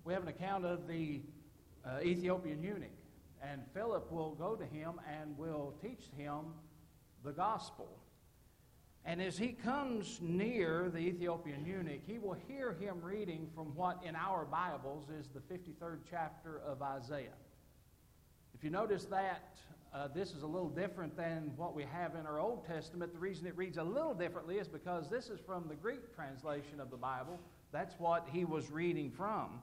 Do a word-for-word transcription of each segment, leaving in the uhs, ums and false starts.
we have an account of the uh, Ethiopian eunuch. And Philip will go to him and will teach him the gospel. And as he comes near the Ethiopian eunuch, he will hear him reading from what in our Bibles is the fifty-third chapter of Isaiah. If you notice that uh, this is a little different than what we have in our Old Testament, the reason it reads a little differently is because this is from the Greek translation of the Bible. That's what he was reading from.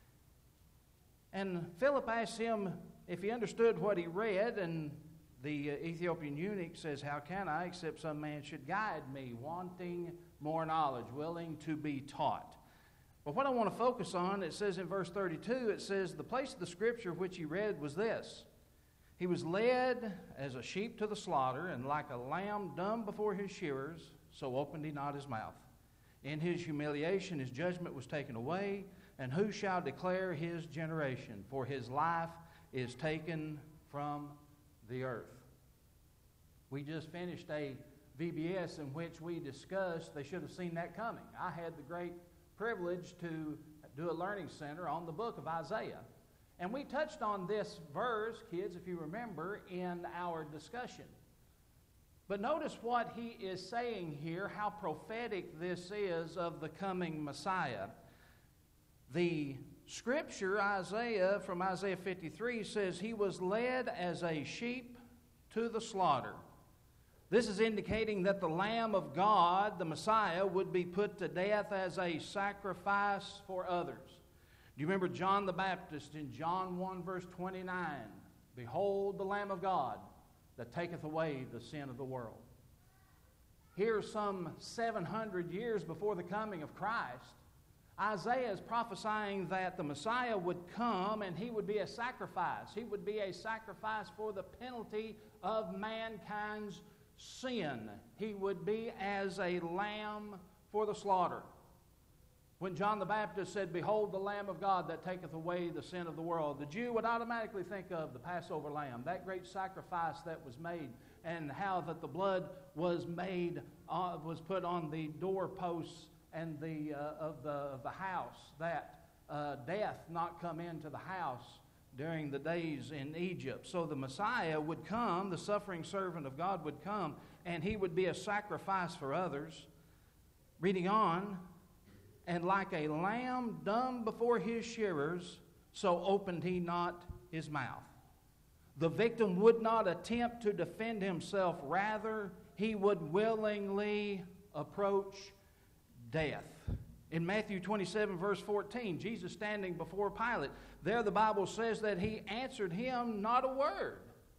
And Philip asked him if he understood what he read, and the uh, Ethiopian eunuch says, "How can I, except some man should guide me, wanting more knowledge, willing to be taught?" But what I want to focus on, it says in verse thirty-two, it says, "The place of the scripture which he read was this: He was led as a sheep to the slaughter, and like a lamb dumb before his shearers, so opened he not his mouth. In his humiliation his judgment was taken away, and who shall declare his generation? For his life is taken from the earth." We just finished a V B S in which we discussed, they should have seen that coming. I had the great privilege to do a learning center on the book of Isaiah. And we touched on this verse, kids, if you remember, in our discussion. But notice what he is saying here, how prophetic this is of the coming Messiah. The scripture, Isaiah, from Isaiah fifty-three, says, "He was led as a sheep to the slaughter." This is indicating that the Lamb of God, the Messiah, would be put to death as a sacrifice for others. Do you remember John the Baptist in John one, verse twenty-nine? "Behold the Lamb of God that taketh away the sin of the world." Here, some seven hundred years before the coming of Christ, Isaiah is prophesying that the Messiah would come and he would be a sacrifice. He would be a sacrifice for the penalty of mankind's sin. He would be as a lamb for the slaughter. When John the Baptist said, "Behold the Lamb of God that taketh away the sin of the world," the Jew would automatically think of the Passover lamb, that great sacrifice that was made, and how that the blood was made, uh, was put on the doorposts and the uh, of the of the house, that uh, death not come into the house during the days in Egypt. So the Messiah would come, the suffering servant of God would come, and he would be a sacrifice for others. Reading on, "And like a lamb dumb before his shearers, so opened he not his mouth." The victim would not attempt to defend himself. Rather, he would willingly approach death. In Matthew twenty-seven, verse fourteen, Jesus standing before Pilate, there the Bible says that he answered him not a word.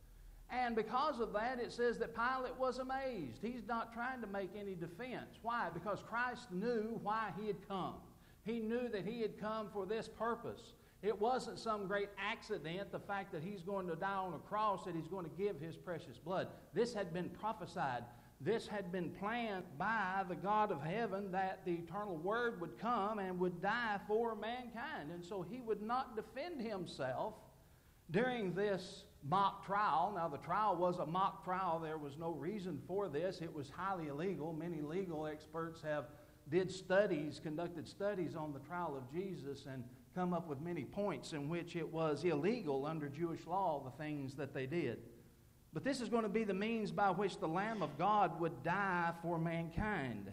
And because of that, it says that Pilate was amazed. He's not trying to make any defense. Why? Because Christ knew why he had come. He knew that he had come for this purpose. It wasn't some great accident, the fact that he's going to die on a cross, that he's going to give his precious blood. This had been prophesied. This had been planned by the God of heaven, that the eternal Word would come and would die for mankind. And so he would not defend himself during this mock trial. Now, the trial was a mock trial. There was no reason for this. It was highly illegal. Many legal experts have did studies, conducted studies on the trial of Jesus, and come up with many points in which it was illegal under Jewish law, the things that they did. But this is going to be the means by which the Lamb of God would die for mankind.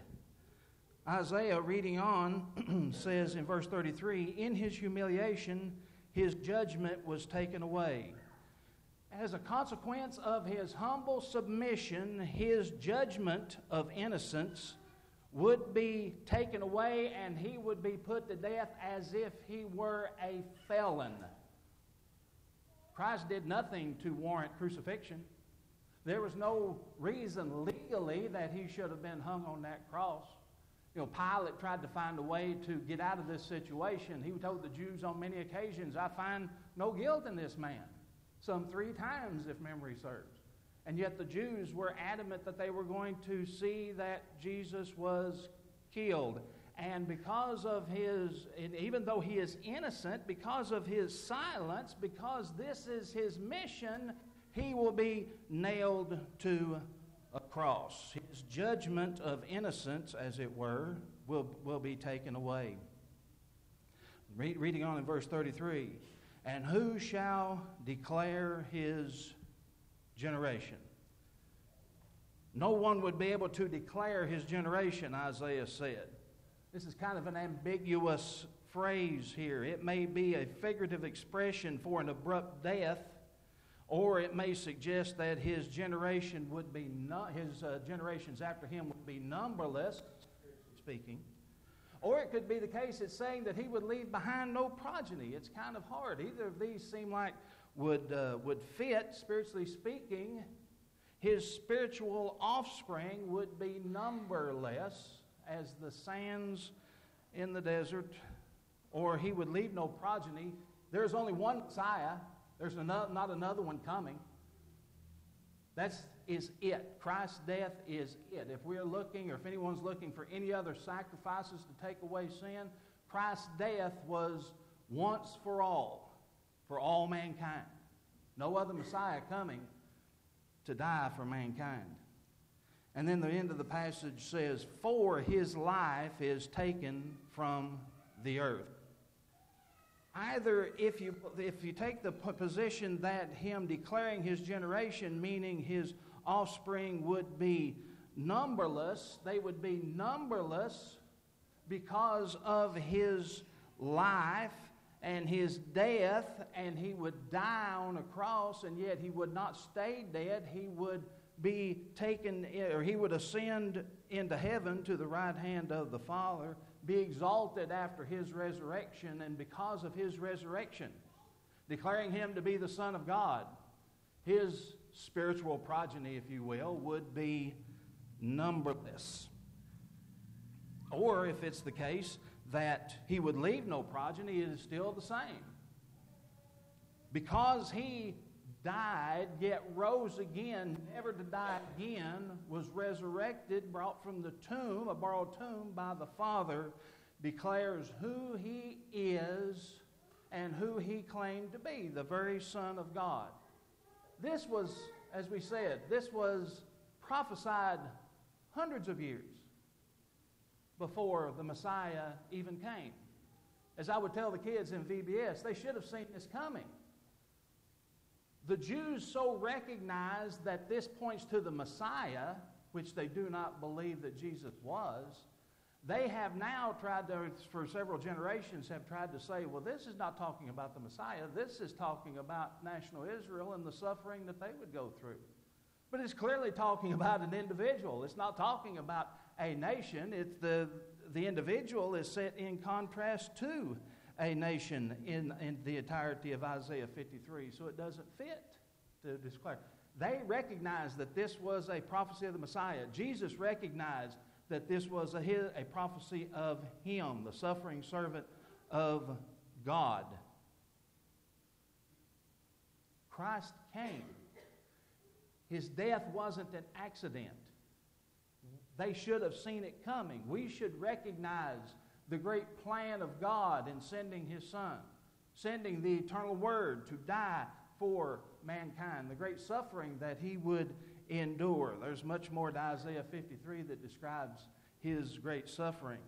Isaiah, reading on, says in verse thirty-three, "In his humiliation his judgment was taken away." As a consequence of his humble submission, his judgment of innocence would be taken away, and he would be put to death as if he were a felon. Christ did nothing to warrant crucifixion. There was no reason legally that he should have been hung on that cross. You know, Pilate tried to find a way to get out of this situation. He told the Jews on many occasions, "I find no guilt in this man." Some three times, if memory serves. And yet the Jews were adamant that they were going to see that Jesus was killed. And because of his, and even though he is innocent, because of his silence, because this is his mission, he will be nailed to a cross. His judgment of innocence, as it were, will, will be taken away. Read, reading on in verse thirty-three. And who shall declare his generation? No one would be able to declare his generation, Isaiah said. This is kind of an ambiguous phrase here. It may be a figurative expression for an abrupt death, or it may suggest that his generation would be no, his uh, generations after him would be numberless, speaking. Or it could be the case it's saying that he would leave behind no progeny. It's kind of hard. Either of these seem like would uh, would fit, spiritually speaking. His spiritual offspring would be numberless as the sands in the desert, or he would leave no progeny. There's only one Messiah. There's another, not another one coming. That is it. Christ's death is it. If we're looking, or if anyone's looking for any other sacrifices to take away sin, Christ's death was once for all, for all mankind. No other Messiah coming to die for mankind. And then the end of the passage says, for his life is taken from the earth. Either if you if you take the position that him declaring his generation, meaning his offspring would be numberless, they would be numberless because of his life and his death, and he would die on a cross, and yet he would not stay dead. He would be taken, or he would ascend into heaven to the right hand of the Father, be exalted after his resurrection, and because of his resurrection, declaring him to be the Son of God, his spiritual progeny, if you will, would be numberless. Or if it's the case that he would leave no progeny, it is still the same. Because he died, yet rose again, never to die again, was resurrected, brought from the tomb, a borrowed tomb, by the Father, declares who he is and who he claimed to be, the very Son of God. This was, as we said, this was prophesied hundreds of years before the Messiah even came. As I would tell the kids in V B S, they should have seen this coming. The Jews so recognized that this points to the Messiah, which they do not believe that Jesus was. They have now tried to, for several generations, have tried to say, well, this is not talking about the Messiah. This is talking about national Israel and the suffering that they would go through. But it's clearly talking about an individual. It's not talking about a nation. It's the, the individual is set in contrast to a nation in, in the entirety of Isaiah fifty-three. So it doesn't fit to declare. They recognized that this was a prophecy of the Messiah. Jesus recognized that this was a, a prophecy of him, the suffering servant of God. Christ came. His death wasn't an accident. They should have seen it coming. We should recognize the great plan of God in sending his Son, sending the eternal Word to die for mankind, the great suffering that he would endure. There's much more to Isaiah fifty-three that describes his great suffering.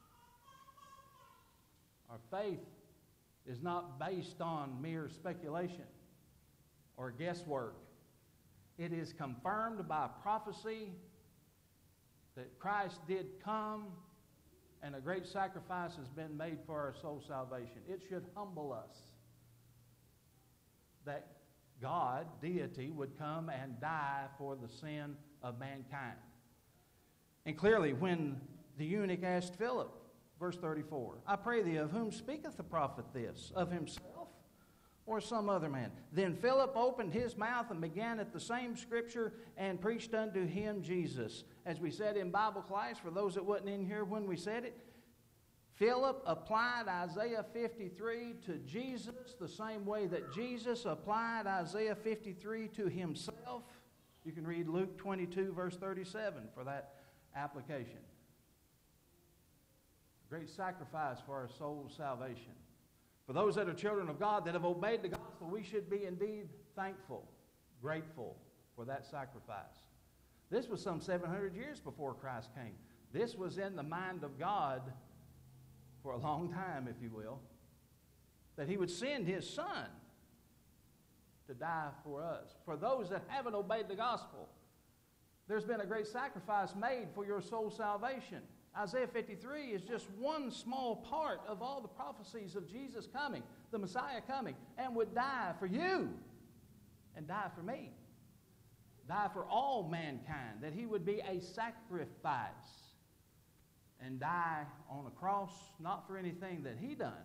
Our faith is not based on mere speculation or guesswork. It is confirmed by prophecy that Christ did come and a great sacrifice has been made for our soul salvation. It should humble us that God, deity, would come and die for the sin of mankind. And clearly, when the eunuch asked Philip, verse thirty-four, I pray thee, of whom speaketh the prophet this? Of himself or some other man? Then Philip opened his mouth and began at the same scripture and preached unto him Jesus. As we said in Bible class, for those that wasn't in here when we said it, Philip applied Isaiah fifty-three to Jesus the same way that Jesus applied Isaiah fifty-three to himself. You can read Luke twenty-two, verse thirty-seven for that application. Great sacrifice for our soul's salvation. For those that are children of God that have obeyed the gospel, we should be indeed thankful, grateful for that sacrifice. This was some seven hundred years before Christ came. This was in the mind of God for a long time, if you will. that He would send His Son to die for us. For those that haven't obeyed the gospel, there's been a great sacrifice made for your soul salvation. Isaiah fifty-three is just one small part of all the prophecies of Jesus coming, the Messiah coming, and would die for you and die for me. Die for all mankind, that He would be a sacrifice and die on a cross, not for anything that He done,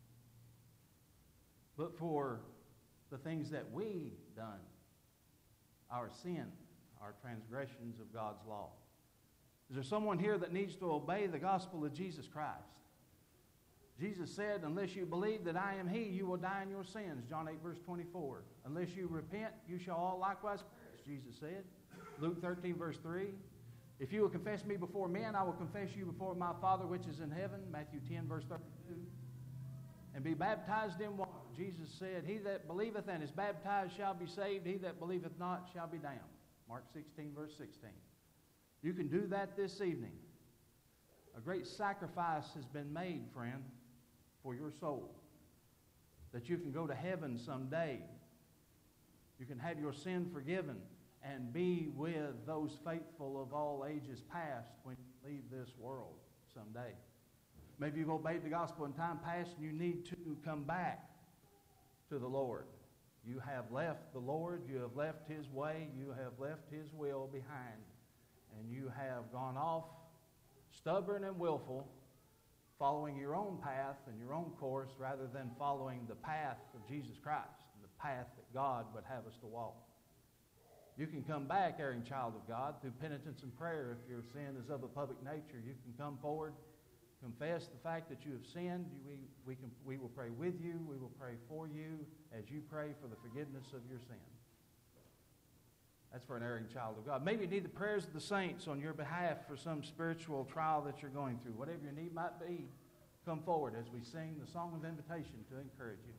but for the things that we done, our sin, our transgressions of God's law. Is there someone here that needs to obey the gospel of Jesus Christ? Jesus said, unless you believe that I am He, you will die in your sins. John eight, verse twenty-four. Unless you repent, you shall all likewise perish, Jesus said. Luke thirteen, verse three. If you will confess me before men, I will confess you before my Father which is in heaven. Matthew ten, verse thirty-two. And be baptized in water. Jesus said, he that believeth and is baptized shall be saved. He that believeth not shall be damned. Mark sixteen, verse sixteen. You can do that this evening. A great sacrifice has been made, friend, for your soul. That you can go to heaven someday. You can have your sin forgiven and be with those faithful of all ages past when you leave this world someday. Maybe you've obeyed the gospel in time past and you need to come back to the Lord. You have left the Lord, you have left His way, you have left His will behind, and you have gone off stubborn and willful, following your own path and your own course rather than following the path of Jesus Christ, the path that God would have us to walk. You can come back, erring child of God, through penitence and prayer. If your sin is of a public nature, you can come forward, confess the fact that you have sinned. We, we, can, we will pray with you. We will pray for you as you pray for the forgiveness of your sin. That's for an erring child of God. Maybe you need the prayers of the saints on your behalf for some spiritual trial that you're going through. Whatever your need might be, come forward as we sing the song of invitation to encourage you.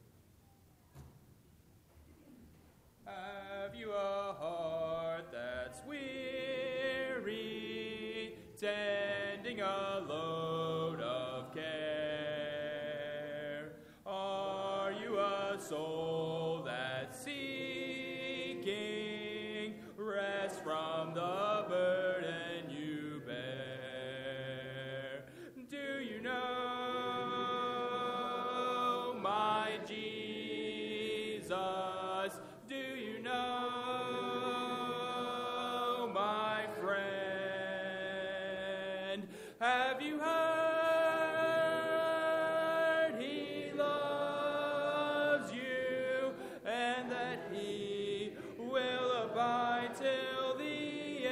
Have you a heart that's weary, tending a load of care? Are you a soul that's seeking rest from the burden you bear? Do you know my Jesus? Do you know my friend? Have you heard He loves you and that He will abide till the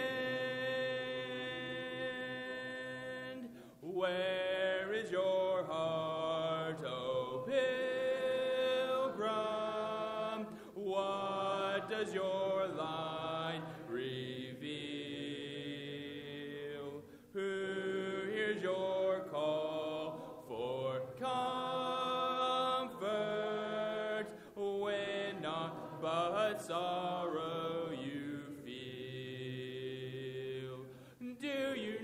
end? Where is your heart, O pilgrim? What does your light reveal? Who hears your call for comfort when naught but sorrow you feel? Do you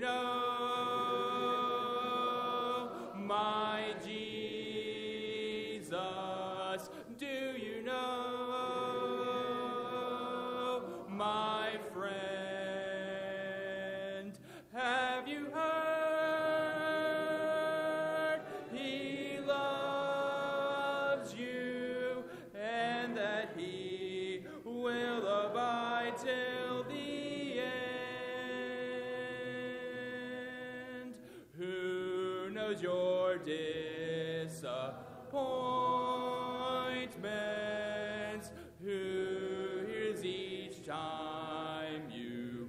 know my Jesus? Do you know my friend? Have you heard He loves you and that He will abide till the end? Who knows your disappointments? Who hears each time you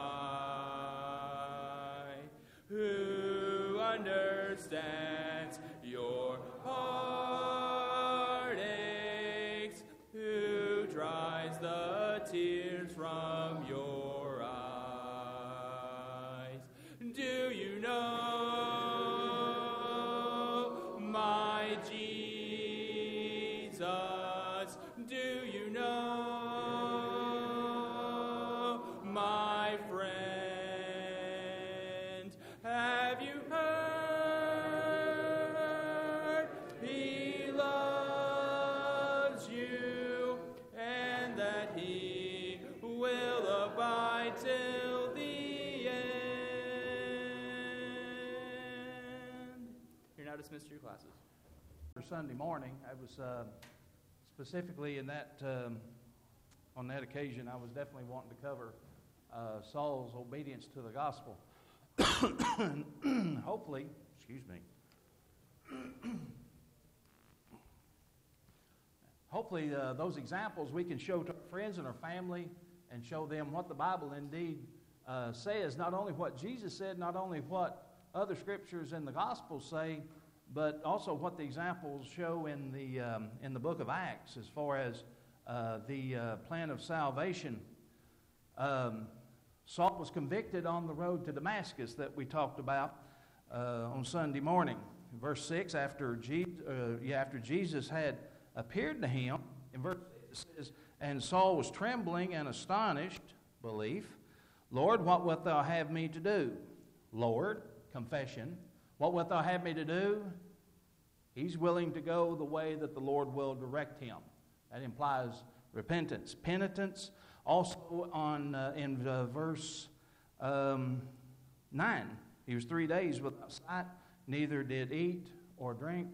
cry? Who understands your heartaches? Who dries the tears from your eyes? Do you know my Jesus? Do you know my friend? Have you heard He loves till the end. You're now dismissed to your classes. For Sunday morning, I was uh, specifically in that, um, on that occasion, I was definitely wanting to cover uh, Saul's obedience to the gospel. Hopefully, excuse me. Hopefully, uh, those examples we can show to our friends and our family and show them what the Bible indeed uh, says, not only what Jesus said, not only what other scriptures in the Gospels say, but also what the examples show in the, um, in the book of Acts as far as uh, the uh, plan of salvation. Um, Saul was convicted on the road to Damascus that we talked about uh, on Sunday morning. Verse six, after, Je- uh, yeah, after Jesus had appeared to him, in verse six it says, and Saul was trembling and astonished, belief, Lord, what wilt thou have me to do? Lord, confession, what wilt thou have me to do? He's willing to go the way that the Lord will direct him. That implies repentance. Penitence, also on uh, in uh, verse um, nine, he was three days without sight, neither did eat or drink.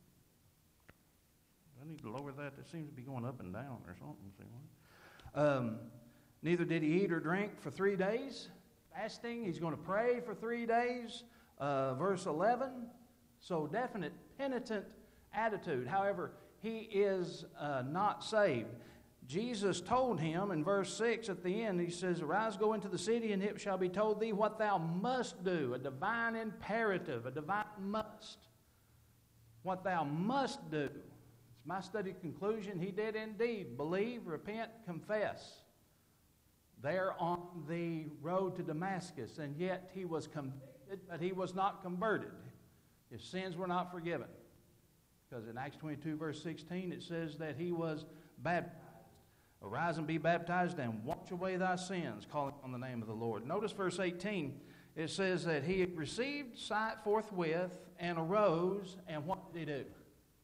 I need to lower that. It seems to be going up and down or something. See what? Um, neither did he eat or drink for three days. Fasting. He's going to pray for three days. Uh, verse eleven. So definite penitent attitude. However, he is uh, not saved. Jesus told him in verse six at the end, he says, arise, go into the city, and it shall be told thee what thou must do. A divine imperative, a divine must. What thou must do. My study conclusion, he did indeed believe, repent, confess there on the road to Damascus, and yet he was convicted, but he was not converted. His sins were not forgiven. Because in Acts twenty-two, verse sixteen, it says that he was baptized. Arise and be baptized and wash away thy sins, calling on the name of the Lord. Notice verse eighteen, it says that he received sight forthwith and arose, and what did he do?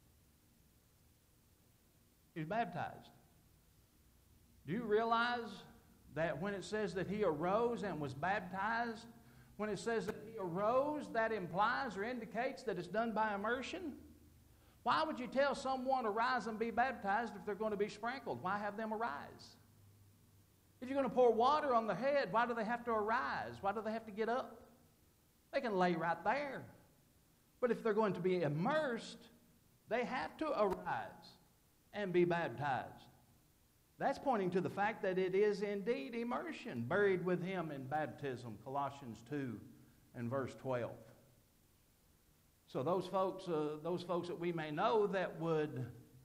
He was baptized. Do you realize that when it says that he arose and was baptized, when it says that he arose, that implies or indicates that it's done by immersion? Why would you tell someone to rise and be baptized if they're going to be sprinkled? Why have them arise? If you're going to pour water on the head, why do they have to arise? Why do they have to get up? They can lay right there. But if they're going to be immersed, they have to arise and be baptized. That's pointing to the fact that it is indeed immersion, buried with him in baptism, Colossians two and verse twelve. So those folks, uh, those folks that we may know that would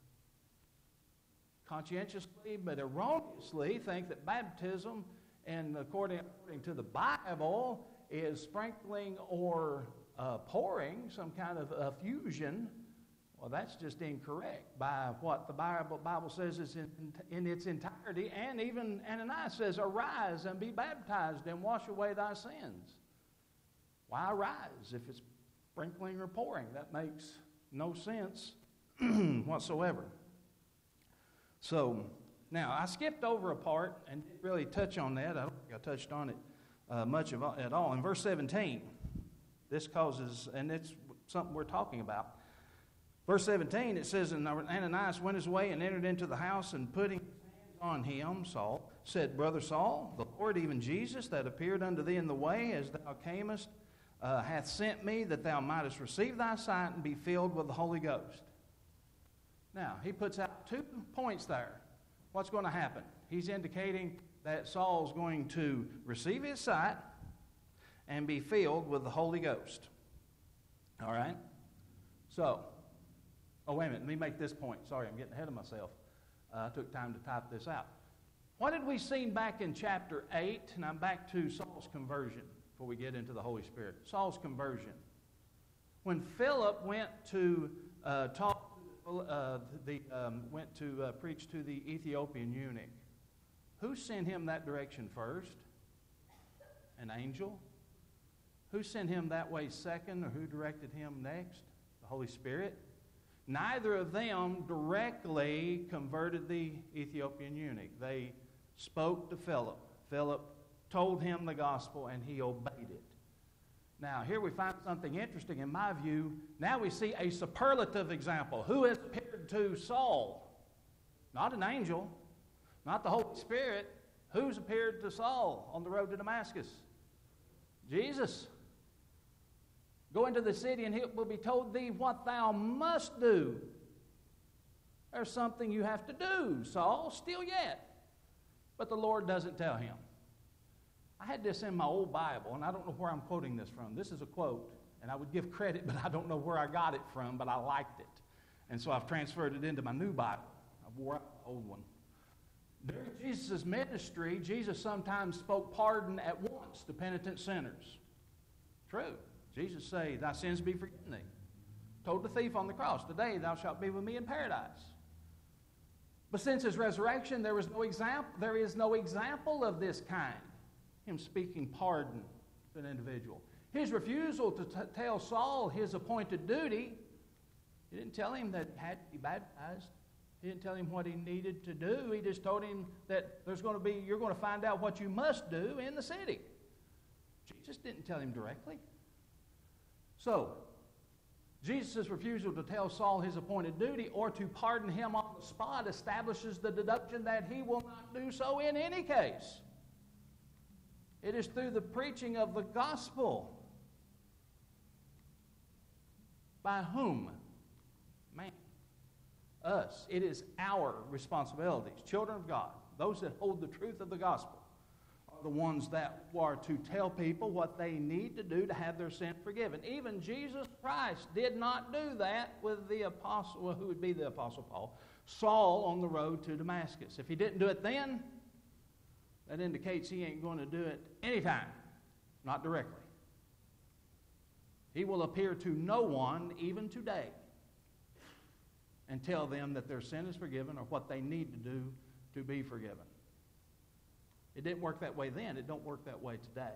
conscientiously but erroneously think that baptism, and according, according to the Bible, is sprinkling or uh, pouring, some kind of effusion, well, that's just incorrect by what the Bible, Bible says is in, in its entirety. And even Ananias says, arise and be baptized and wash away thy sins. Why arise if it's sprinkling or pouring? That makes no sense whatsoever. So, now, I skipped over a part and didn't really touch on that. I don't think I touched on it uh, much of, at all. In verse seventeen, this causes, and it's something we're talking about. Verse seventeen, it says, and Ananias went his way and entered into the house, and putting his hands on him, Saul, said, Brother Saul, the Lord, even Jesus, that appeared unto thee in the way as thou camest, uh, hath sent me that thou mightest receive thy sight and be filled with the Holy Ghost. Now, he puts out two points there. What's going to happen? He's indicating that Saul's going to receive his sight and be filled with the Holy Ghost. All right? So, oh, wait a minute. Let me make this point. Sorry, I'm getting ahead of myself. Uh, I took time to type this out. What had we seen back in chapter eight? And I'm back to Saul's conversion before we get into the Holy Spirit. Saul's conversion. When Philip went to uh, talk, uh, the um, went to uh, preach to the Ethiopian eunuch, who sent him that direction first? An angel. Who sent him that way second, or who directed him next? The Holy Spirit. Neither of them directly converted the Ethiopian eunuch. They spoke to Philip. Philip told him the gospel, and he obeyed it. Now, here we find something interesting in my view. Now we see a superlative example. Who has appeared to Saul? Not an angel, not the Holy Spirit. Who's appeared to Saul on the road to Damascus? Jesus. Go into the city, and it will be told thee what thou must do. There's something you have to do, Saul, still yet. But the Lord doesn't tell him. I had this in my old Bible, and I don't know where I'm quoting this from. This is a quote, and I would give credit, but I don't know where I got it from, but I liked it. And so I've transferred it into my new Bible. I wore out the old one. During Jesus' ministry, Jesus sometimes spoke pardon at once to penitent sinners. True. Jesus said, thy sins be forgiven thee. Told the thief on the cross, today thou shalt be with me in paradise. But since his resurrection, there was no example, there is no example of this kind. Him speaking pardon to an individual. His refusal to t- tell Saul his appointed duty, he didn't tell him that he had to be baptized. He didn't tell him what he needed to do. He just told him that there's going to be, you're going to find out what you must do in the city. Jesus didn't tell him directly. So, Jesus' refusal to tell Saul his appointed duty or to pardon him on the spot establishes the deduction that he will not do so in any case. It is through the preaching of the gospel. By whom? Man. Us. It is our responsibilities. Children of God, those that hold the truth of the gospel, are the ones that are to tell people what they need to do to have their sin forgiven. Even Jesus Christ did not do that with the apostle, well, who would be the apostle Paul, Saul on the road to Damascus. If he didn't do it then, that indicates he ain't going to do it anytime, not directly. He will appear to no one, even today, and tell them that their sin is forgiven or what they need to do to be forgiven. It didn't work that way then. It don't work that way today.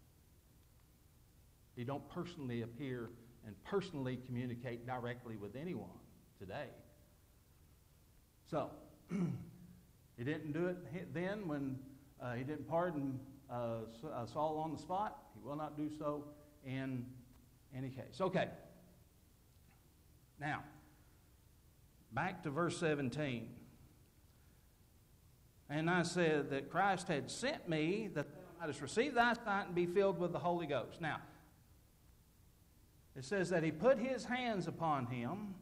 He don't personally appear and personally communicate directly with anyone today. So, he didn't do it then when uh, he didn't pardon uh, Saul on the spot. He will not do so in any case. Okay. Now, back to verse seventeen. And I said that Christ had sent me that thou mightest receive thy sight and be filled with the Holy Ghost. Now, it says that he put his hands upon him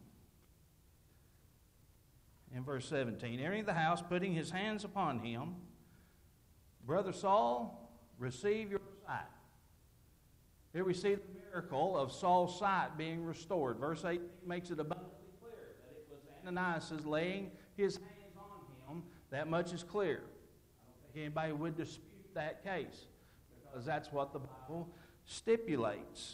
in verse seventeen. Entering the house, putting his hands upon him, Brother Saul, receive your sight. Here we see the miracle of Saul's sight being restored. Verse eighteen makes it abundantly clear that it was Ananias laying his hands on him. That much is clear. I don't think anybody would dispute that case, because that's what the Bible stipulates.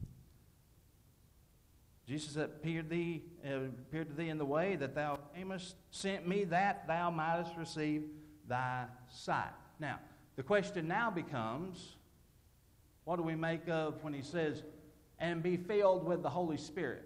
Jesus appeared, thee, uh, appeared to thee in the way that thou camest, sent me that thou mightest receive thy sight. Now, the question now becomes, what do we make of when he says, and be filled with the Holy Spirit?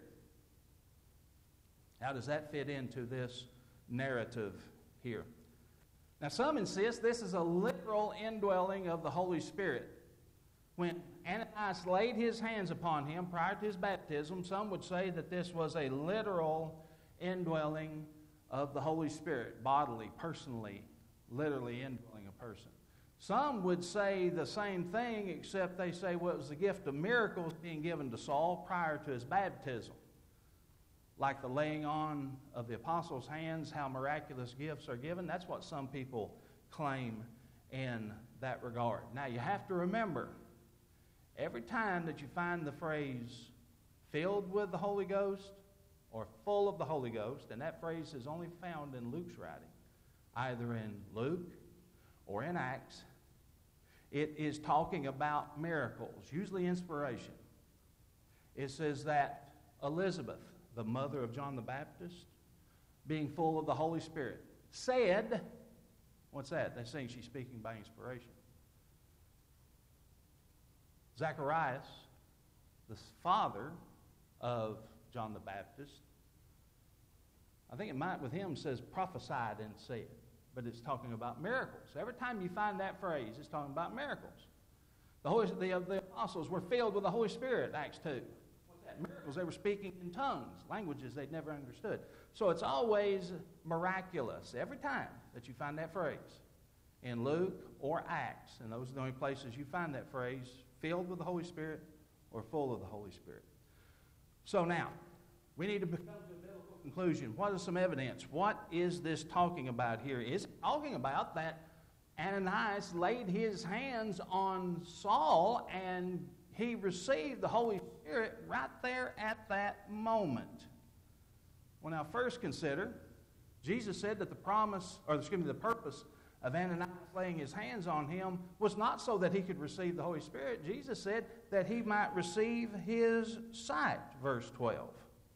How does that fit into this narrative here? Now, some insist this is a literal indwelling of the Holy Spirit. When Ananias laid his hands upon him prior to his baptism, some would say that this was a literal indwelling of the Holy Spirit, bodily, personally, literally indwelling a person. Some would say the same thing, except they say, well, it was the gift of miracles being given to Saul prior to his baptism. Like the laying on of the apostles' hands, how miraculous gifts are given. That's what some people claim in that regard. Now, you have to remember, every time that you find the phrase filled with the Holy Ghost or full of the Holy Ghost, and that phrase is only found in Luke's writing, either in Luke or in Acts, it is talking about miracles, usually inspiration. It says that Elizabeth, the mother of John the Baptist, being full of the Holy Spirit, said, what's that? They saying she's speaking by inspiration. Zacharias, the father of John the Baptist, I think it might with him says prophesied and said. but it's talking about miracles. Every time you find that phrase, it's talking about miracles. The, Holy, the, the apostles were filled with the Holy Spirit, Acts two. What's that? Miracles. They were speaking in tongues, languages they'd never understood. So it's always miraculous every time that you find that phrase. In Luke or Acts, and those are the only places you find that phrase, filled with the Holy Spirit or full of the Holy Spirit. So now, we need to come to a biblical conclusion. What is some evidence? What is this talking about here? Is it talking about that Ananias laid his hands on Saul and he received the Holy Spirit right there at that moment? Well, now first consider, Jesus said that the promise, or excuse me, the purpose of Ananias laying his hands on him was not so that he could receive the Holy Spirit. Jesus said that he might receive his sight, verse twelve.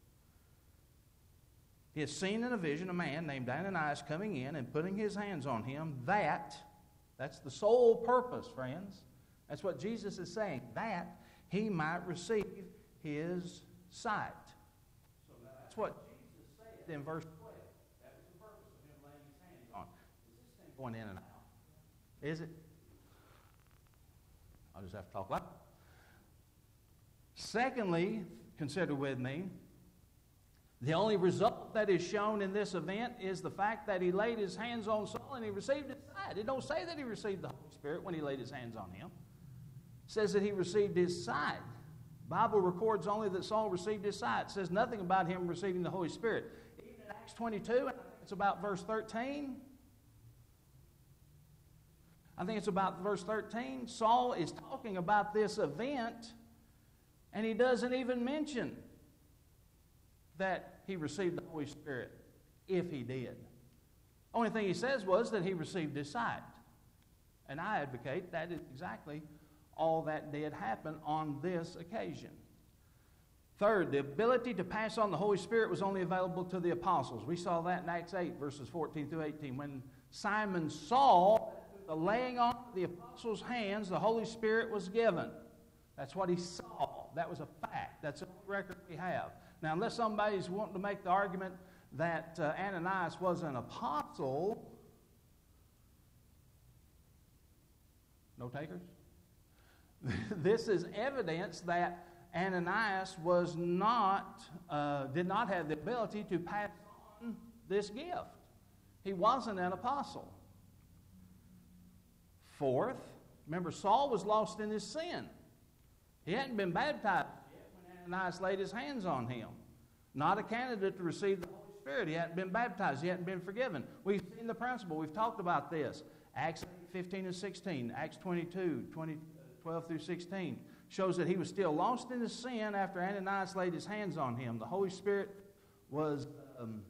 He had seen in a vision a man named Ananias coming in and putting his hands on him, that, that's the sole purpose, friends. That's what Jesus is saying, that he might receive his sight. So that's what Jesus said in verse twelve. That was the purpose of him laying his hands on. Is this thing going in and out? Is it? I'll just have to talk loud. Secondly, consider with me, the only result that is shown in this event is the fact that he laid his hands on Saul and he received his sight. It don't say that he received the Holy Spirit when he laid his hands on him. It says that he received his sight. The Bible records only that Saul received his sight. It says nothing about him receiving the Holy Spirit. Even in Acts twenty-two, I think it's about verse thirteen. I think it's about verse thirteen. Saul is talking about this event, and he doesn't even mention that he received the Holy Spirit, if he did. Only thing he says was that he received his sight. And I advocate that is exactly all that did happen on this occasion. Third, the ability to pass on the Holy Spirit was only available to the apostles. We saw that in Acts eight, verses fourteen through eighteen. When Simon saw the laying on of the apostles' hands, the Holy Spirit was given. That's what he saw. That was a fact. That's a record we have. Now, unless somebody's wanting to make the argument that uh, Ananias was an apostle, no takers? This is evidence that Ananias was not, uh, did not have the ability to pass on this gift. He wasn't an apostle. Fourth, remember Saul was lost in his sin. He hadn't been baptized yet when Ananias laid his hands on him. Not a candidate to receive the Holy Spirit. He hadn't been baptized. He hadn't been forgiven. We've seen the principle. We've talked about this. Acts fifteen and sixteen, Acts twenty-two, twenty, twelve through sixteen, shows that he was still lost in his sin after Ananias laid his hands on him. The Holy Spirit was um,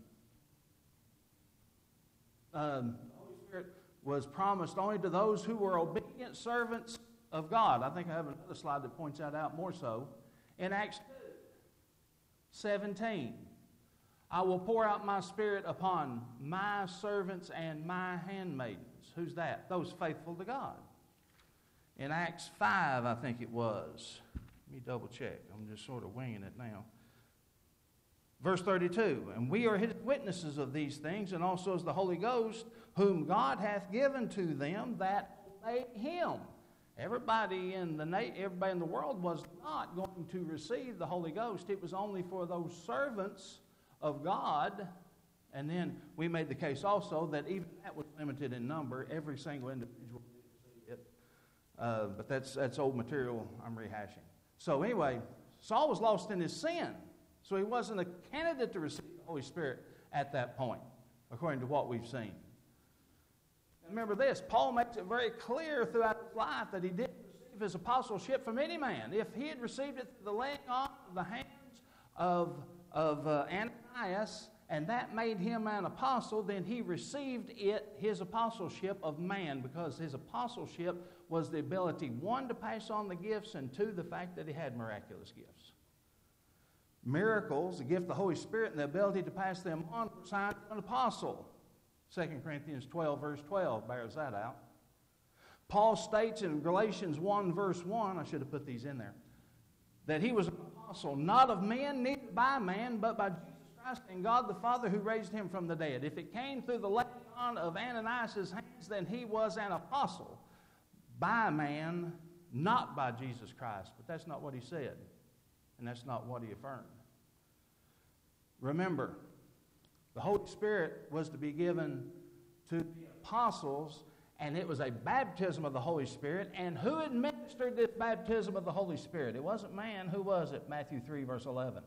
um, the Holy Spirit was promised only to those who were obedient servants of God. I think I have another slide that points that out more so. In Acts two seventeen, I will pour out my Spirit upon my servants and my handmaidens. Who's that? Those faithful to God. In Acts five, I think it was. Let me double check. I'm just sort of winging it now. Verse thirty-two, and we are his witnesses of these things, and also as the Holy Ghost, whom God hath given to them that obey him. Everybody in the na- everybody in the world was not going to receive the Holy Ghost. It was only for those servants of God. And then we made the case also that even that was limited in number. Every single individual didn't receive it. Uh, but that's that's old material I'm rehashing. So anyway, Saul was lost in his sin. So he wasn't a candidate to receive the Holy Spirit at that point, according to what we've seen. Remember this, Paul makes it very clear throughout his life that he didn't receive his apostleship from any man. If he had received it through the laying on of the hands of, of uh, Ananias, and that made him an apostle, then he received it, his apostleship of man, because his apostleship was the ability, one, to pass on the gifts, and two, the fact that he had miraculous gifts. Miracles, the gift of the Holy Spirit, and the ability to pass them on were assigned to an apostle. Second Corinthians twelve, verse twelve, bears that out. Paul states in Galatians one, verse one, I should have put these in there, that he was an apostle, not of men, neither by man, but by Jesus Christ and God the Father who raised him from the dead. If it came through the laying on of Ananias' hands, then he was an apostle by man, not by Jesus Christ. But that's not what he said, and that's not what he affirmed. Remember, the Holy Spirit was to be given to the apostles, and it was a baptism of the Holy Spirit. And who administered this baptism of the Holy Spirit? It wasn't man. Who was it? Matthew three, verse eleven.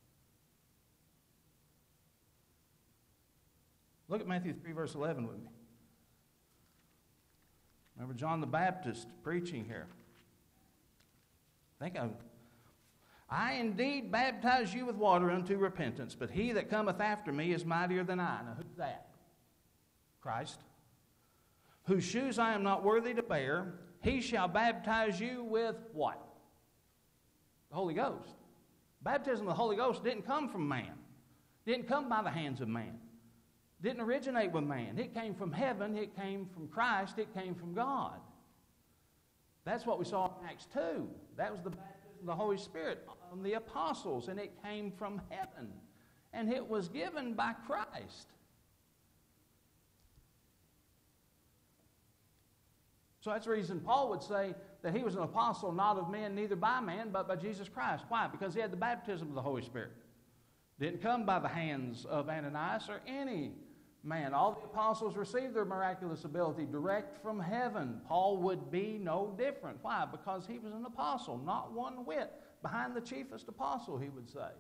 Look at Matthew three, verse eleven with me. Remember John the Baptist preaching here. I think I, I indeed baptize you with water unto repentance, but he that cometh after me is mightier than I. Now who's that? Christ. Whose shoes I am not worthy to bear. He shall baptize you with what? The Holy Ghost. Baptism of the Holy Ghost didn't come from man. Didn't come by the hands of man. Didn't originate with man. It came from heaven. It came from Christ. It came from God. That's what we saw in Acts two. That was the baptism of the Holy Spirit on the apostles, and it came from heaven. And it was given by Christ. So that's the reason Paul would say that he was an apostle not of men, neither by man, but by Jesus Christ. Why? Because he had the baptism of the Holy Spirit. Didn't come by the hands of Ananias or any man. All the apostles received their miraculous ability direct from heaven. Paul would be no different. Why? Because he was an apostle, not one whit behind the chiefest apostle, he would say.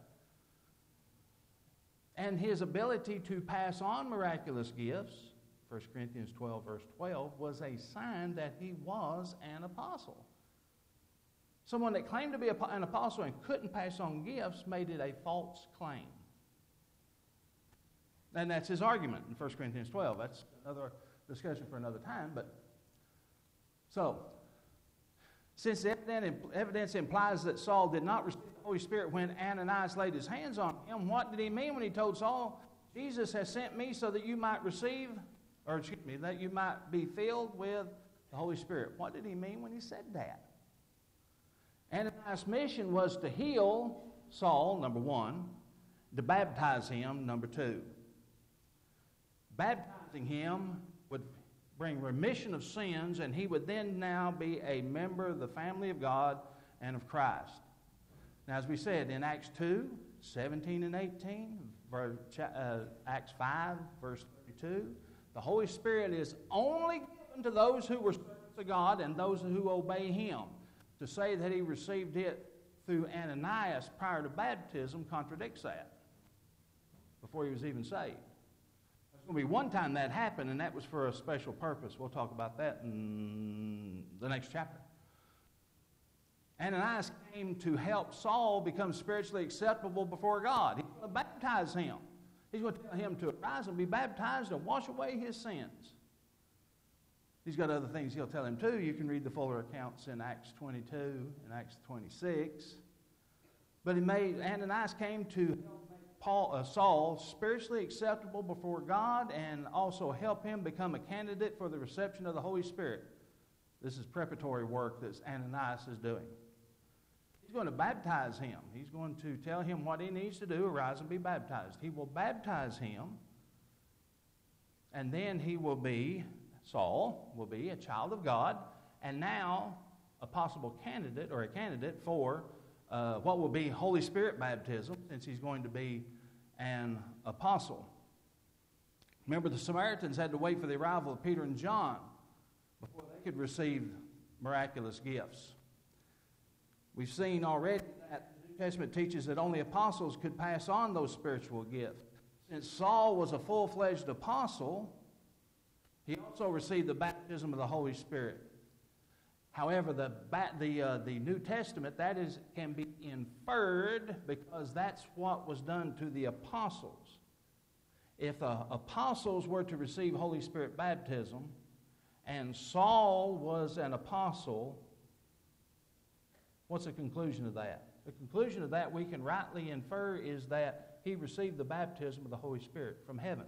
And his ability to pass on miraculous gifts, First Corinthians twelve, verse twelve, was a sign that he was an apostle. Someone that claimed to be an apostle and couldn't pass on gifts made it a false claim. And that's his argument in First Corinthians twelve. That's another discussion for another time. But so, since the evidence implies that Saul did not receive the Holy Spirit when Ananias laid his hands on him, what did he mean when he told Saul, Jesus has sent me so that you might receive, or excuse me, that you might be filled with the Holy Spirit? What did he mean when he said that? Ananias' mission was to heal Saul, number one, to baptize him, number two. Baptizing him would bring remission of sins, and he would then now be a member of the family of God and of Christ. Now, as we said, in Acts two, seventeen and eighteen, uh, Acts five, verse thirty-two, the Holy Spirit is only given to those who were servants of God and those who obey him. To say that he received it through Ananias prior to baptism contradicts that, before he was even saved. There's going to be one time that happened, and that was for a special purpose. We'll talk about that in the next chapter. Ananias came to help Saul become spiritually acceptable before God. He's going to baptize him. He's going to tell him to arise and be baptized and wash away his sins. He's got other things he'll tell him too. You can read the fuller accounts in Acts twenty-two and Acts twenty-six. But he made, Ananias came to help make Paul, uh, Saul spiritually acceptable before God and also help him become a candidate for the reception of the Holy Spirit. This is preparatory work that Ananias is doing. He's going to baptize him. He's going to tell him what he needs to do, arise and be baptized. He will baptize him, and then he will be, Saul will be a child of God, and now a possible candidate or a candidate for uh, what will be Holy Spirit baptism, since he's going to be an apostle. Remember, the Samaritans had to wait for the arrival of Peter and John before they could receive miraculous gifts. We've seen already that the New Testament teaches that only apostles could pass on those spiritual gifts. Since Saul was a full-fledged apostle, he also received the baptism of the Holy Spirit. However, the the uh, the New Testament, that is, can be inferred because that's what was done to the apostles. If the apostles were to receive Holy Spirit baptism, and Saul was an apostle, what's the conclusion of that? The conclusion of that we can rightly infer is that he received the baptism of the Holy Spirit from heaven.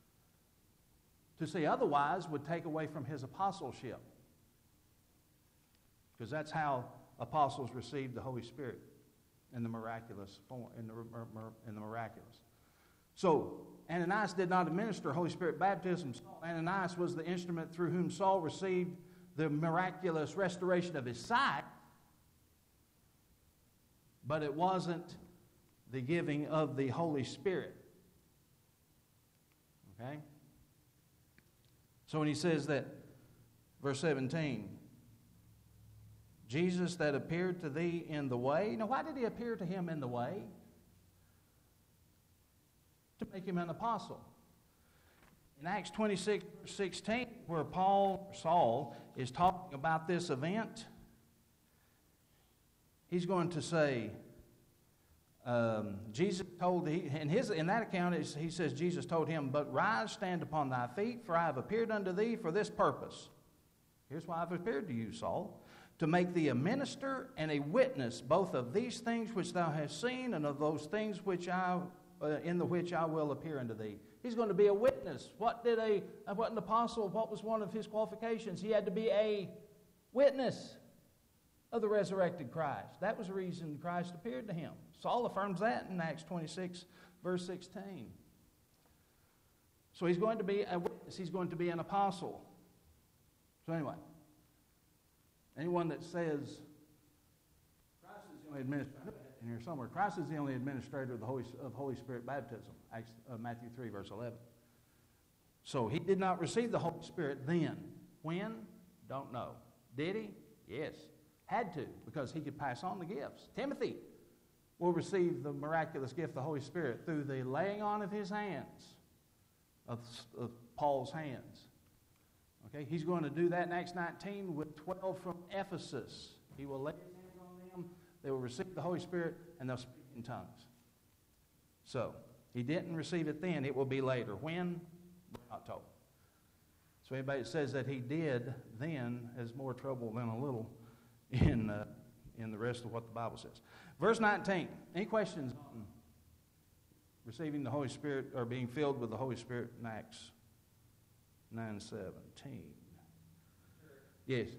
To say otherwise would take away from his apostleship, because that's how apostles received the Holy Spirit in the miraculous form, in the, in the miraculous. So, Ananias did not administer Holy Spirit baptism. Ananias was the instrument through whom Saul received the miraculous restoration of his sight, but it wasn't the giving of the Holy Spirit. Okay? So when he says that, verse seventeen, Jesus that appeared to thee in the way. Now, why did he appear to him in the way? To make him an apostle. In Acts twenty-six, sixteen, where Paul, Saul, is talking about this event, he's going to say, um, Jesus told, he, in, his, in that account, he says, Jesus told him, but rise, stand upon thy feet, for I have appeared unto thee for this purpose. Here's why I've appeared to you, Saul, to make thee a minister and a witness, both of these things which thou hast seen, and of those things which I, uh, in the which I will appear unto thee. He's going to be a witness. What did a, what an apostle, what was one of his qualifications? He had to be a witness of the resurrected Christ. That was the reason Christ appeared to him. Saul affirms that in Acts twenty-six, verse sixteen. So he's going to be a witness. He's going to be an apostle. So anyway, anyone that says Christ is the only administrator, in here somewhere, Christ is the only administrator of the Holy, of Holy Spirit baptism, Acts, uh, Matthew three, verse eleven. So he did not receive the Holy Spirit then. When? Don't know. Did he? Yes. Had to, because he could pass on the gifts. Timothy will receive the miraculous gift of the Holy Spirit through the laying on of his hands, of, of Paul's hands. Okay, he's going to do that in Acts nineteen with twelve from Ephesus. He will lay his hands on them, they will receive the Holy Spirit, and they'll speak in tongues. So, he didn't receive it then, it will be later. When? We're not told. So anybody that says that he did then has more trouble than a little in, uh, in the rest of what the Bible says. Verse nineteen. Any questions on receiving the Holy Spirit or being filled with the Holy Spirit in Acts nine seventeen? Yes.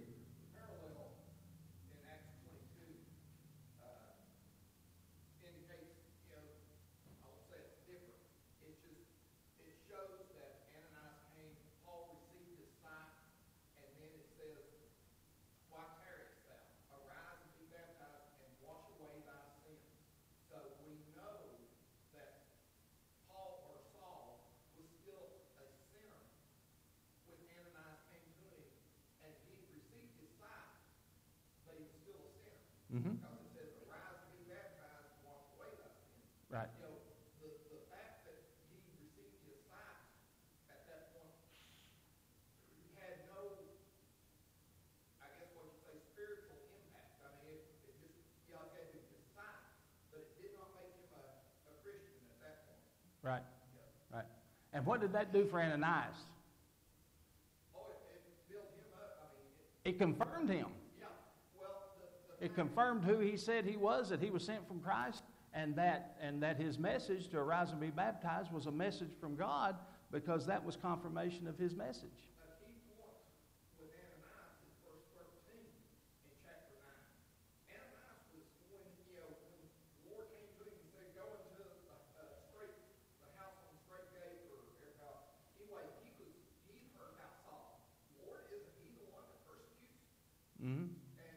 Mm-hmm. Because it says, arise and be baptized and wash away thy sins. Right. You know, the, the fact that he received his sight at that point, he had no, I guess what you say, spiritual impact. I mean, it, it just, y'all gave him his sight, but it did not make him a, a Christian at that point. Right. Yeah. Right. And what did that do for Ananias? Oh, it, it built him up. I mean, it, it confirmed him. It confirmed who he said he was, that he was sent from Christ, and that and that his message to arise and be baptized was a message from God, because that was confirmation of his message. A key point with Ananias is verse thirteen in chapter nine. Ananias was when, you know, when the Lord came to him and said, go into the uh, straight, the house on the straight gate, or uh, anyway, he was he heard about Saul. Lord, isn't he the one that persecutes? Mm-hmm.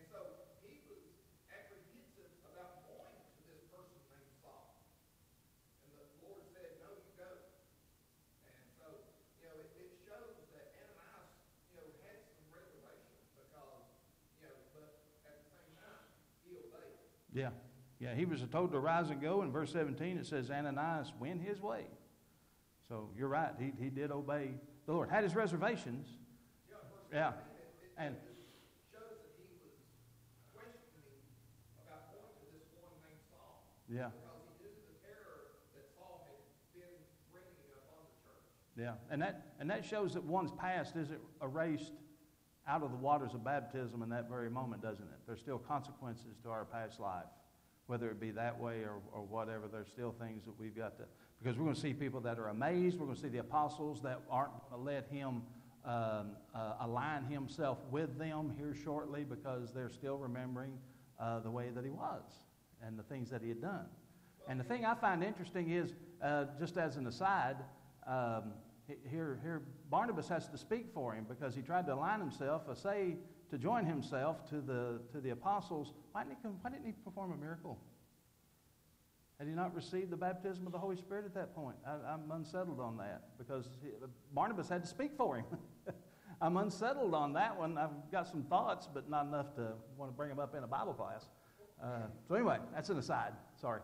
Yeah, yeah. He was told to rise and go. In verse seventeen, it says Ananias went his way. So you're right. He he did obey the Lord. Had his reservations. Yeah, and shows that he was questioning about going to this one named Saul. Yeah. Because he knew the terror that Saul had been bringing upon the church. Yeah, and that and that shows that one's past isn't erased out of the waters of baptism in that very moment, doesn't it? There's still consequences to our past life, whether it be that way or, or whatever. There's still things that we've got to, because we're going to see people that are amazed. We're going to see the apostles that aren't going to let him um, uh, align himself with them here shortly, because they're still remembering uh, the way that he was and the things that he had done. And the thing I find interesting is, uh, just as an aside, um, here, here Barnabas has to speak for him because he tried to align himself, uh, say, to join himself to the to the apostles. Why didn't he, come, why didn't he perform a miracle? Had he not received the baptism of the Holy Spirit at that point? I, I'm unsettled on that because he, Barnabas had to speak for him. I'm unsettled on that one. I've got some thoughts, but not enough to want to bring them up in a Bible class. Uh, so anyway, that's an aside. Sorry.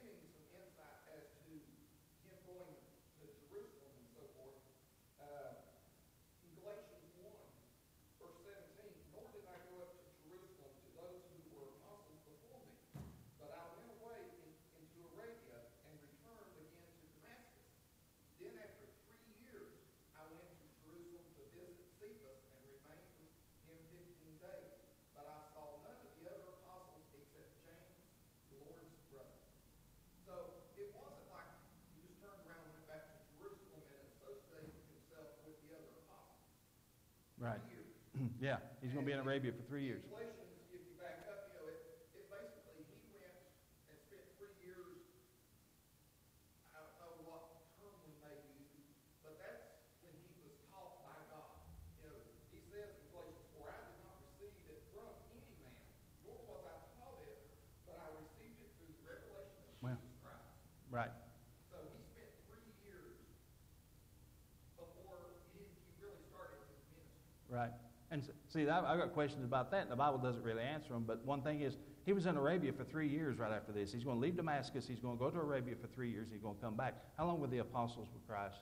Right. Yeah, he's going to be in Arabia for three years. Galatians, if you back up, you know, it, it basically, he went and spent three years, I don't know what term we may use, but that's when he was taught by God. You know, he says in Galatians four, I did not receive it from any man, nor was I taught it, but I received it through the revelation of well, Jesus Christ. Right. So he spent three years before he, he really started his ministry. Right. And see, I've got questions about that, and the Bible doesn't really answer them. But one thing is, he was in Arabia for three years right after this. He's going to leave Damascus. He's going to go to Arabia for three years. He's going to come back. How long were the apostles with Christ?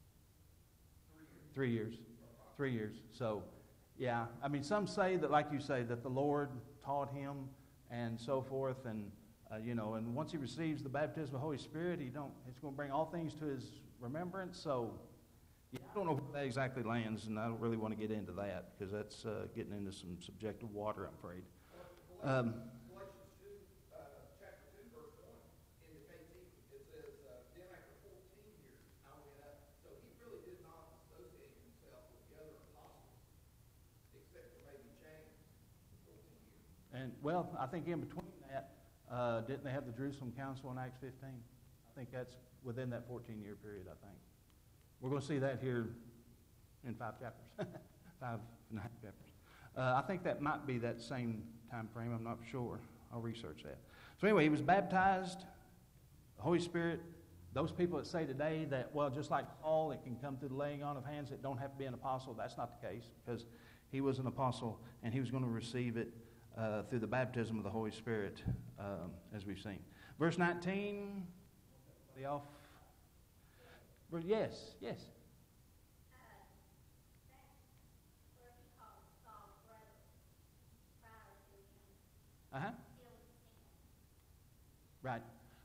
Three years. Three years. Three years. So, yeah. I mean, some say that, like you say, that the Lord taught him and so forth. And, uh, you know, and once he receives the baptism of the Holy Spirit, he don't, it's going to bring all things to his remembrance. So, yeah, I don't know where that exactly lands, and I don't really want to get into that because that's uh, getting into some subjective water, I'm afraid. Um, Galatians two, uh, chapter two, verse one, indicates he, it says, uh, then after fourteen years I went up. So he really did not associate himself with the other apostles, except for maybe James, fourteen years. and, well, I think in between that, uh, didn't they have the Jerusalem Council in Acts fifteen? I think that's within that fourteen-year period, I think. We're going to see that here in five chapters, five and a half chapters. Uh, I think that might be that same time frame. I'm not sure. I'll research that. So anyway, he was baptized. The Holy Spirit, those people that say today that, well, just like Paul, it can come through the laying on of hands, it don't have to be an apostle. That's not the case because he was an apostle and he was going to receive it uh, through the baptism of the Holy Spirit, um, as we've seen. Verse nineteen, the off. Yes, yes. Uh-huh. Right.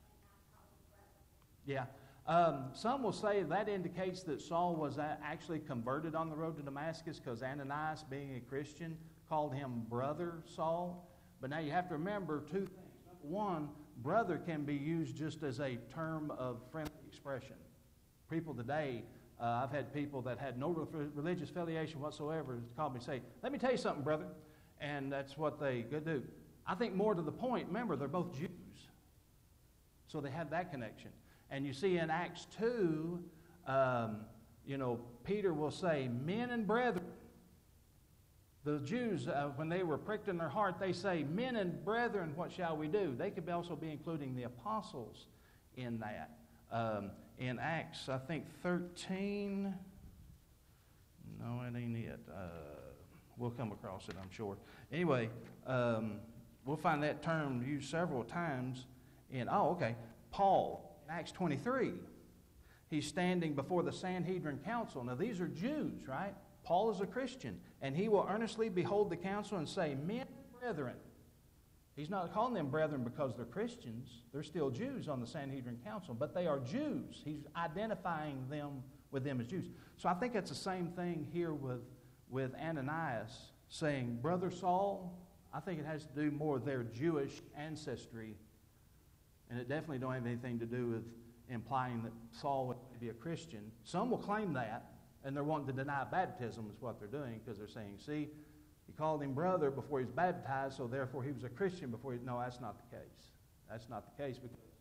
Yeah. Um, some will say that indicates that Saul was actually converted on the road to Damascus because Ananias, being a Christian, called him brother Saul. But now you have to remember two things. Number one, brother can be used just as a term of friendly expression. People today, uh, I've had people that had no re- religious affiliation whatsoever call me and say, let me tell you something, brother. And that's what they could do. I think more to the point, remember, they're both Jews. So they have that connection. And you see in Acts two, um, you know, Peter will say, men and brethren. The Jews, uh, when they were pricked in their heart, they say, men and brethren, what shall we do? They could also be including the apostles in that. Um, in Acts, I think thirteen, no, it ain't it. Uh, we'll come across it, I'm sure. Anyway, um, we'll find that term used several times in, oh, okay, Paul, in Acts twenty-three. He's standing before the Sanhedrin council. Now, these are Jews, right? Paul is a Christian, and he will earnestly behold the council and say, men and brethren. He's not calling them brethren because they're Christians. They're still Jews on the Sanhedrin Council, but they are Jews. He's identifying them with them as Jews. So I think it's the same thing here with, with Ananias saying, Brother Saul. I think it has to do more with their Jewish ancestry, and it definitely don't have anything to do with implying that Saul would be a Christian. Some will claim that, and they're wanting to deny baptism is what they're doing because they're saying, see, he called him brother before he was baptized, so therefore he was a Christian before he... No, that's not the case. That's not the case because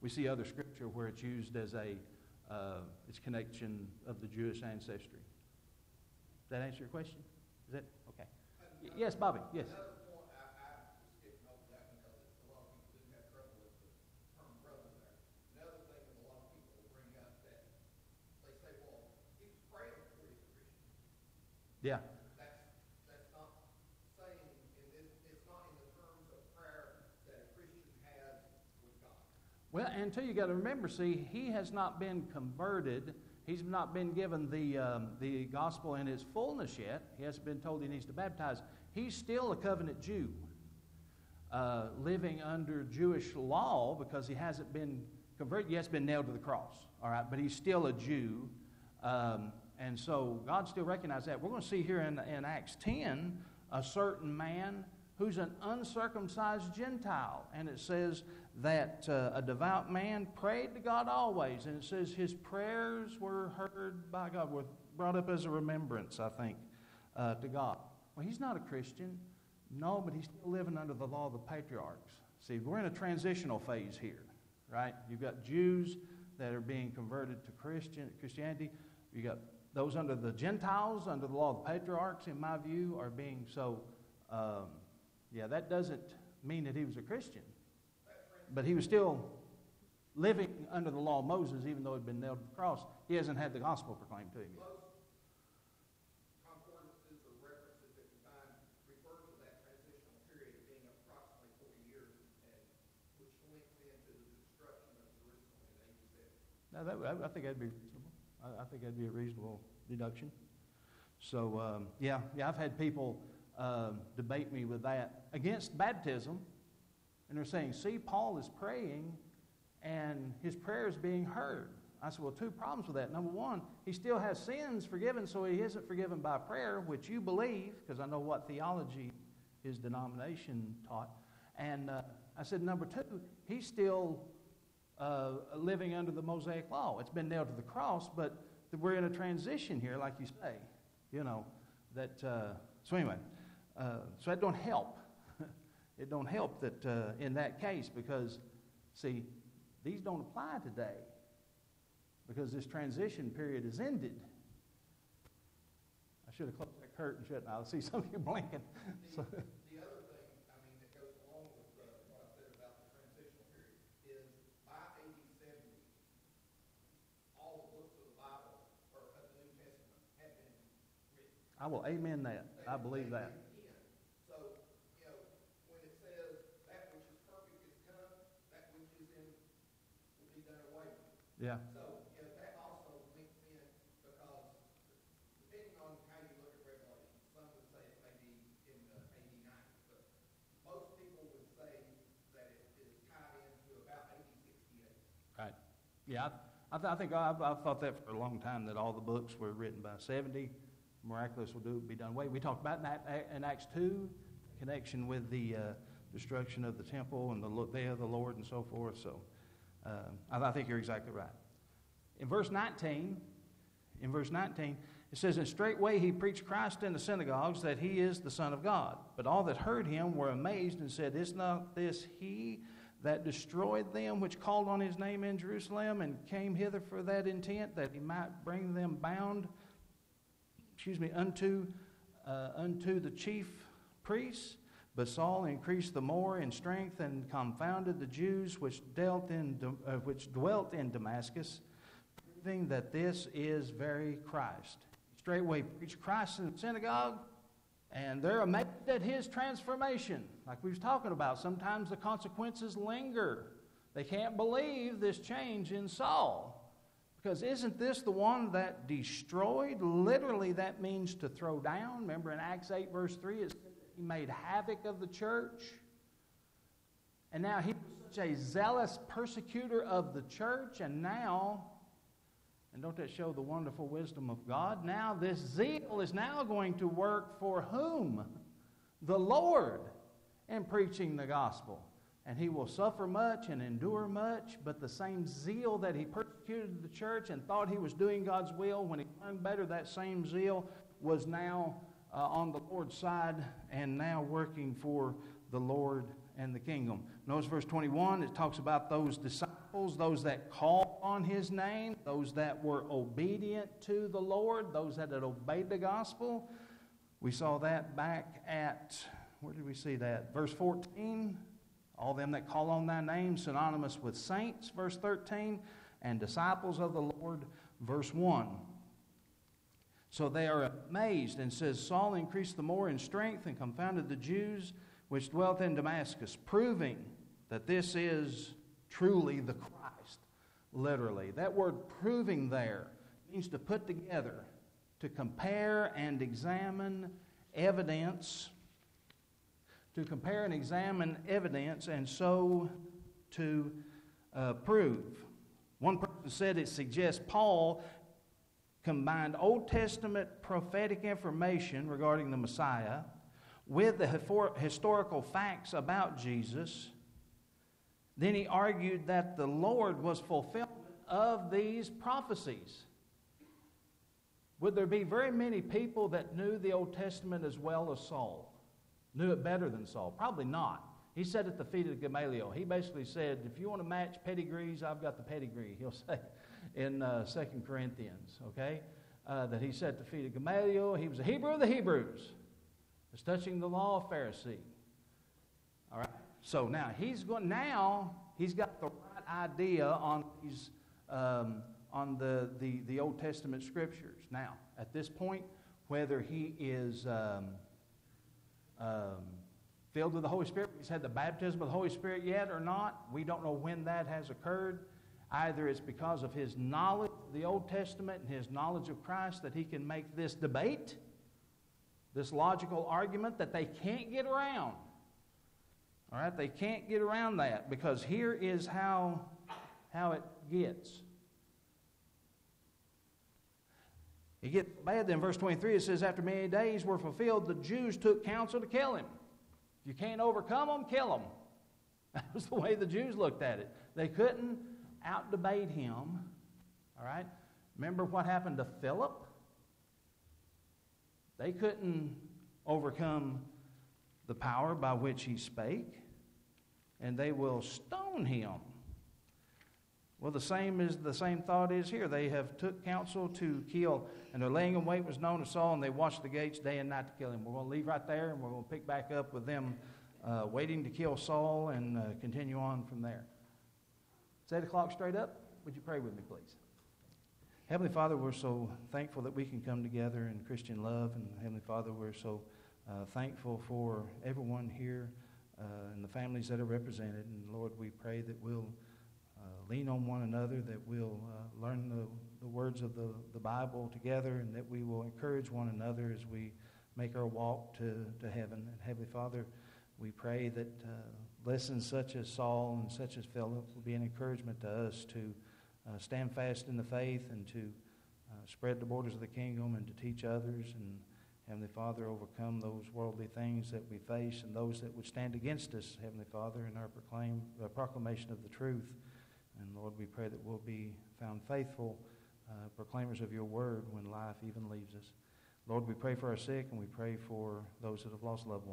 we see other scripture where it's used as a uh, its connection of the Jewish ancestry. Does that answer your question? Is that okay? Y- yes, Bobby. Yes. Another point, I, I was skipping over that because it's, a lot of people do have trouble with the term brother there. Another thing that a lot of people will bring up that they say, well, he was praying before he was a Christian. Yeah. That's, that's not saying, in this, it's not in the terms of prayer that a Christian has with God. Well, and too, you got to remember, see, he has not been converted. He's not been given the um, the gospel in its fullness yet. He hasn't been told he needs to baptize. He's still a covenant Jew, uh, living under Jewish law because he hasn't been converted. He has been nailed to the cross, all right, but he's still a Jew. Um, and so God still recognizes that. We're going to see here in, in Acts ten a certain man who's an uncircumcised Gentile. And it says that uh, a devout man prayed to God always. And it says his prayers were heard by God, were brought up as a remembrance, I think, uh, to God. Well, he's not a Christian. No, but he's still living under the law of the patriarchs. See, we're in a transitional phase here, right? You've got Jews that are being converted to Christian Christianity. You've got those under the Gentiles, under the law of the patriarchs, in my view, are being so... Um, Yeah, that doesn't mean that he was a Christian. But he was still living under the law of Moses, even though he had been nailed to the cross. He hasn't had the gospel proclaimed to him yet. Most concordances or references that you find refer to that transitional period being approximately forty years, and which links into the destruction of Jerusalem in A D seventy. Now, that, I, I think that'd be reasonable. I, I think that'd be a reasonable deduction. So, um, yeah, yeah, I've had people uh, debate me with that against baptism, and they're saying, see, Paul is praying, and his prayer is being heard. I said, well, two problems with that. Number one, he still has sins forgiven, so he isn't forgiven by prayer, which you believe, because I know what theology his denomination taught. And uh, I said, number two, he's still uh, living under the Mosaic law. It's been nailed to the cross, but we're in a transition here, like you say. You know, that, uh, so anyway, uh, so that don't help. It don't help that uh, in that case, because, see, these don't apply today because this transition period is ended. I should have closed that curtain, shouldn't I? I see some of you blinking. So, The other thing, I mean, that goes along with uh, what I said about the transitional period is by A D seventy, all the books of the Bible or of the New Testament have been written. I will amen that. I believe that. So, you know, when it says that which is perfect is come, that which is in will be done away with. Yeah. So, you know, that also links in because depending on how you look at Revelation, some would say it may be in the A D ninety, but most people would say that it is tied into about A D sixty-eight. Right. Yeah, I, I, th- I think I've, I've thought that for a long time, that all the books were written by seventy. Miraculous will do be done away. We talked about in, that, in Acts two, connection with the uh, destruction of the temple and the day of the Lord and so forth. So uh, I, I think you're exactly right. In verse nineteen, in verse nineteen, it says, "And straightway he preached Christ in the synagogues, that he is the Son of God. But all that heard him were amazed and said, Is not this he that destroyed them which called on his name in Jerusalem, and came hither for that intent, that he might bring them bound, excuse me, unto uh, unto the chief priests? But Saul increased the more in strength, and confounded the Jews which dealt in uh, which dwelt in Damascus, proving that this is very Christ." Straightway preached Christ in the synagogue, and they're amazed at his transformation. Like we was talking about, sometimes the consequences linger. They can't believe this change in Saul. Because isn't this the one that destroyed? Literally, that means to throw down. Remember in Acts eight, verse three, it said that he made havoc of the church. And now he was such a zealous persecutor of the church, and now, and don't that show the wonderful wisdom of God? Now this zeal is now going to work for whom? The Lord, in preaching the gospel. And he will suffer much and endure much, but the same zeal that he persecuted the church and thought he was doing God's will, when he learned better, that same zeal was now uh, on the Lord's side and now working for the Lord and the kingdom. Notice verse twenty-one, it talks about those disciples disciples, those that called on his name, those that were obedient to the Lord, those that had obeyed the gospel. We saw that back at, where did we see that? Verse fourteen, all them that call on thy name, synonymous with saints, verse thirteen, and disciples of the Lord, verse one. So they are amazed, and says, Saul increased the more in strength and confounded the Jews which dwelt in Damascus, proving that this is truly the Christ, literally. That word proving there means to put together, to compare and examine evidence, to compare and examine evidence, and so to uh, prove. One person said it suggests Paul combined Old Testament prophetic information regarding the Messiah with the historical facts about Jesus. Then he argued that the Lord was fulfillment of these prophecies. Would there be very many people that knew the Old Testament as well as Saul? Knew it better than Saul? Probably not. He sat at the feet of Gamaliel. He basically said, if you want to match pedigrees, I've got the pedigree, he'll say in uh, Second Corinthians, okay? Uh, that he sat at the feet of Gamaliel. He was a Hebrew of the Hebrews. Was touching the law of Pharisee. All right? So now he's going. Now he's got the right idea on these, um, on the, the the Old Testament scriptures. Now at this point, whether he is um, um, filled with the Holy Spirit, he's had the baptism of the Holy Spirit yet or not, we don't know when that has occurred. Either it's because of his knowledge of the Old Testament and his knowledge of Christ that he can make this debate, this logical argument that they can't get around. All right, they can't get around that, because here is how, how it gets. It gets bad then. Verse twenty-three, it says, after many days were fulfilled, the Jews took counsel to kill him. If you can't overcome them, kill them. That was the way the Jews looked at it. They couldn't out-debate him. All right? Remember what happened to Philip? They couldn't overcome the power by which he spake, and they will stone him. Well, the same is the same thought is here. They have took counsel to kill, and their laying in wait was known to Saul, and they watched the gates day and night to kill him. We're going to leave right there, and we're going to pick back up with them uh, waiting to kill Saul and uh, continue on from there. It's eight o'clock straight up. Would you pray with me, please? Heavenly Father, we're so thankful that we can come together in Christian love. And Heavenly Father, we're so uh, thankful for everyone here uh, and the families that are represented. And Lord, we pray that we'll uh, lean on one another, that we'll uh, learn the, the words of the, the Bible together, and that we will encourage one another as we make our walk to, to heaven. And Heavenly Father, we pray that uh, lessons such as Saul and such as Philip will be an encouragement to us to uh, stand fast in the faith and to uh, spread the borders of the kingdom and to teach others. And Heavenly Father, overcome those worldly things that we face and those that would stand against us, Heavenly Father, in our proclaim, uh, proclamation of the truth. And Lord, we pray that we'll be found faithful uh, proclaimers of your word when life even leaves us. Lord, we pray for our sick, and we pray for those that have lost loved ones.